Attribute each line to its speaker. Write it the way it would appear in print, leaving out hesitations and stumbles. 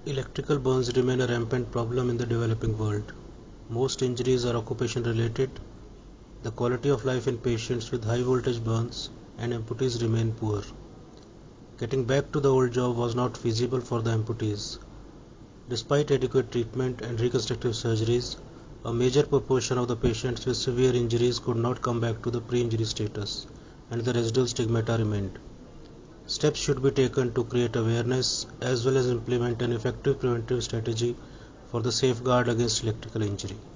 Speaker 1: Electrical burns remain a rampant problem in the developing world. Most injuries are occupation related. The quality of life in patients with high voltage burns and amputees remain poor. Getting back to the old job was not feasible for the amputees. Despite adequate treatment and reconstructive surgeries, a major proportion of the patients with severe injuries could not come back to the pre-injury status, and the residual stigmata remained. Steps should be taken to create awareness as well as implement an effective preventive strategy for the safeguard against electrical injury.